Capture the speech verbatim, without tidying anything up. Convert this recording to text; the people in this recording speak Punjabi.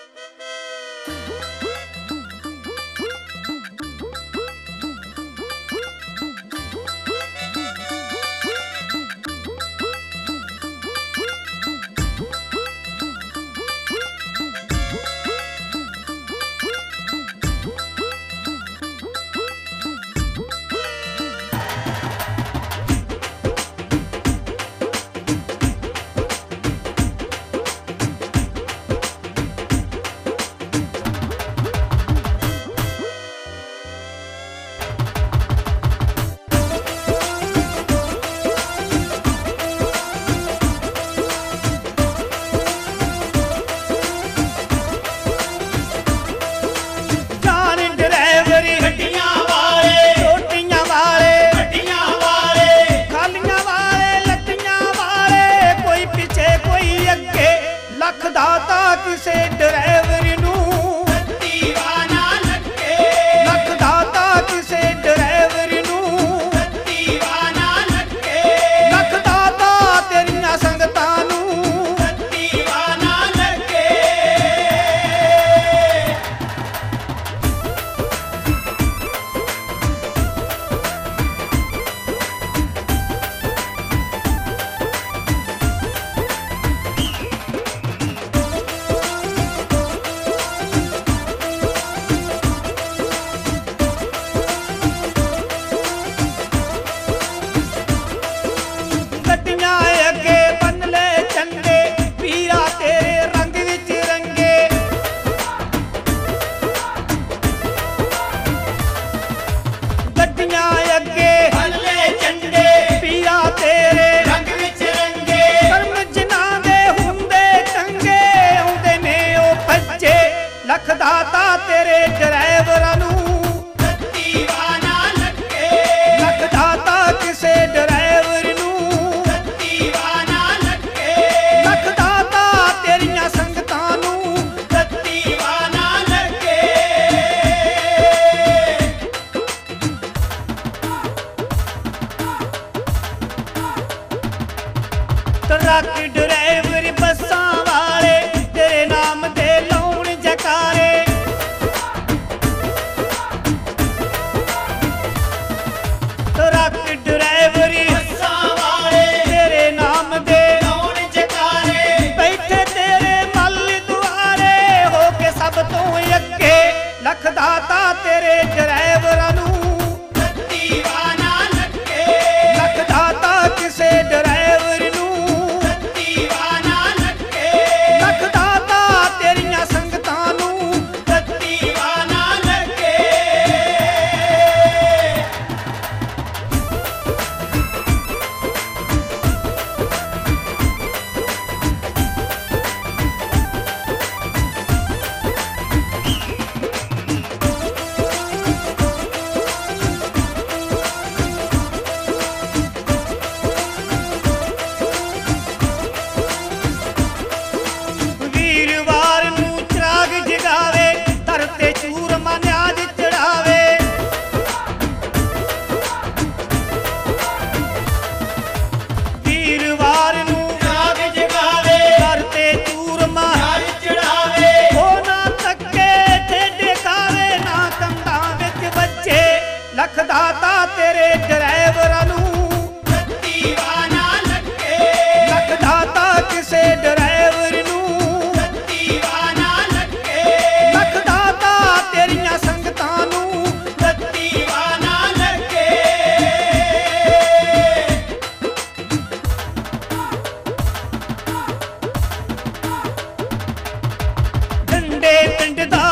ਕਿਸੇ ਡਰਾਈਵਰ ਨੂੰ ਦੀਵਾਨਾ ਲੱਗੇ, ਲੱਖ ਦਾਤਾ ਕਿਸੇ ਡਰਾਈਵਰ ਨੂੰ ਦੀਵਾਨਾ ਲੱਗੇ, ਲੱਖ ਦਾਤਾ ਤੇਰੀਆਂ ਸੰਗਤਾਂ ਨੂੰ ਦੀਵਾਨਾ ਲੱਗੇ। ਲੱਖ ਦਾਤਾ ਤੇਰੇ ਡਰਾਈਵਰਾਂ ਨੂੰ ਦੀਵਾਨਾ ਲੱਗੇ, ਲੱਖ ਦਾਤਾ ਕਿਸੇ ਡਰਾਈਵਰ ਨੂੰ ਦੀਵਾਨਾ ਲੱਗੇ, ਲੱਖ ਦਾਤਾ ਤੇਰੀਆਂ ਸੰਗਤਾਂ ਨੂੰ ਦੀਵਾਨਾ ਲੱਗੇ। ਟਰੱਕ ਡਰਾਈਵਰ ਬੱਸਾਂ ਵਾਲੇ ਤੇਰੇ ਨਾਮ ਦੇ ਟਰੱਕ ਡਰਾਈਵਰ ਬੱਸਾਂ ਵਾਲੇ ਤੇਰੇ ਨਾਮ ਦੇ ਲਾਉਣ ਜਕਾਰੇ, ਬੈਠੇ ਤੇਰੇ ਮੱਲ ਦੁਆਰੇ ਹੋ ਕੇ ਸਭ ਤੋਂ ਅੱਗੇ, ਲੱਖ ਦਾਤਾ ਤੇਰੇ ਡਰਾਈਵਰਾਂ ਨੂੰ ਦੀਵਾਨਾ ਲੱਗੇ, ਲੱਖ ਦਾਤਾ ਕਿਸੇ ਡਰਾਈਵਰ ਨੂੰ ਦੀਵਾਨਾ ਲੱਗੇ, ਲੱਖ ਦਾਤਾ ਤੇਰੀਆਂ ਸੰਗਤਾਂ ਨੂੰ ਦੀਵਾਨਾ ਲੱਗੇ। ਵੀਰਵਾਰ ਨੂੰ ਚਿਰਾਗ ਜਗਾਵੇ, ਦਰ ਤੇ ਚੂਰਮਾ ਨਿਆਜ਼ ਚੜਾਵੇ, ਵੀਰਵਾਰ ਨੂੰ ਚਿਰਾਗ ਜਗਾਵੇ, ਦਰ ਤੇ ਚੂਰਮਾ ਨਿਆਜ਼ ਚੜਾਵੇ, ਉਹ ਨਾ ਤੱਕੇ ਠੇਡੇ ਖਾਵੇ, ਨਾ ਕੰਧਾਂ ਵਿੱਚ ਵੱਜੇ, ਲੱਖ ਦਾਤਾ ਤੇਰੇ ਡਰਾਈਵਰਾਂ ਨੂੰ ਦੀਵਾਨਾ ਲੱਗੇ, ਲੱਖ ਦਾਤਾ ਕਿਸੇ ਡਰਾਈਵਰ ਨੂੰ ਦੀਵਾਨਾ ਲੱਗੇ, ਲੱਖ ਦਾਤਾ ਤੇਰੀਆਂ ਸੰਗਤਾਂ ਨੂੰ ਦੀਵਾਨਾ ਲੱਗੇ। ਡੰਡੇ ਪਿੰਡ ਦਾ